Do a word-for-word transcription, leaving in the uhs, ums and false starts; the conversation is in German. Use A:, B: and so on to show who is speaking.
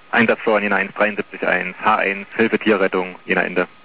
A: Einsatzsteuern Jena eins drei sieben eins, H eins, Hilfe Tierrettung, Jena Ende.